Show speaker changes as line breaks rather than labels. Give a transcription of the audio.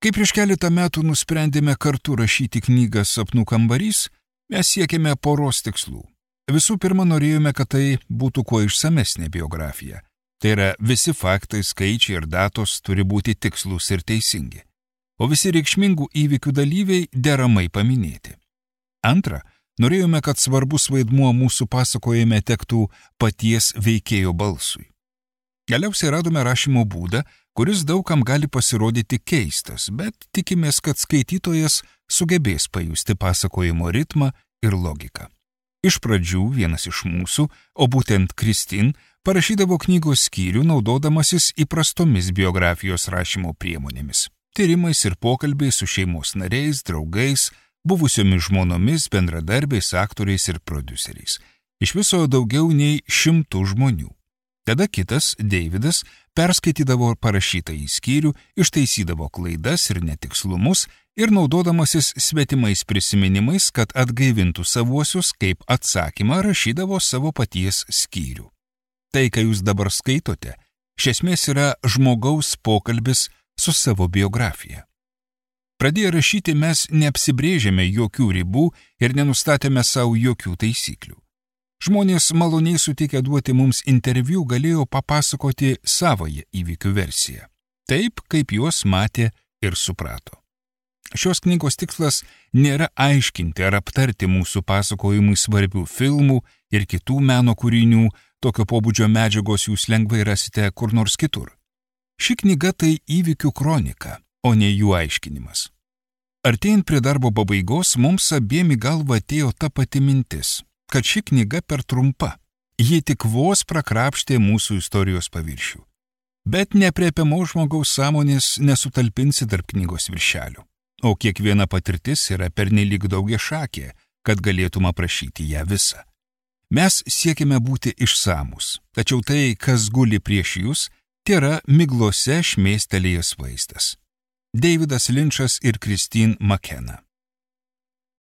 Kai prieš keletą metų nusprendėme kartu rašyti knygą Sapnų kambarys, mes siekėme poros tikslų. Visų pirma, norėjome, kad tai būtų kuo išsamesnė biografija. Tai yra, visi faktai, skaičiai ir datos turi būti tikslūs ir teisingi, o visi reikšmingų įvykių dalyviai deramai paminėti. Antra, norėjome, kad svarbus vaidmuo mūsų pasakojime tektų paties veikėjo balsui. Galiausiai radome rašymo būdą, kuris daugam gali pasirodyti keistas, bet tikimės, kad skaitytojas sugebės pajusti pasakojimo ritmą ir logiką. Iš pradžių vienas iš mūsų, o būtent Kristin, parašydavo knygos skyrių naudodamasis įprastomis biografijos rašymo priemonėmis – tyrimais ir pokalbiais su šeimos nariais, draugais, buvusiomis žmonomis, bendradarbiais, aktoriais ir prodiuseriais. Iš viso daugiau nei 100 žmonių. Tada kitas, Deividas, perskaitydavo parašytą į skyrių, ištaisydavo klaidas ir netikslumus ir naudodamasis svetimais prisiminimais, kad atgaivintų savuosius, kaip atsakymą rašydavo savo paties skyrių. Tai, ką jūs dabar skaitote, iš esmės yra žmogaus pokalbis su savo biografija. Pradėję rašyti mes neapsibrėžėme jokių ribų ir nenustatėme savo jokių taisyklių. Žmonės maloniai sutikę duoti mums interviu galėjo papasakoti savąją įvykių versiją, taip, kaip juos matė ir suprato. Šios knygos tikslas nėra aiškinti ar aptarti mūsų pasakojimui svarbių filmų ir kitų meno kūrinių, tokio pobūdžio medžiagos jūs lengvai rasite kur nors kitur. Ši knyga tai įvykių kronika, o ne jų aiškinimas. Artėjant prie darbo pabaigos, mums abiem į galvą atėjo ta pati mintis, kad ši knyga per trumpa. Ji tik vos prakrapštė mūsų istorijos paviršių. Bet neaprėpiamos žmogaus sąmonės nesutalpinsi tarp knygos viršelių, o kiekviena patirtis yra pernelyg daugiašakė, kad galėtum aprašyti ją visą. Mes siekime būti išsamūs, tačiau tai, kas guli prieš jūs, tėra miglose šmėstelėjęs vaizdas. Davidas Linčas ir Christine McKenna.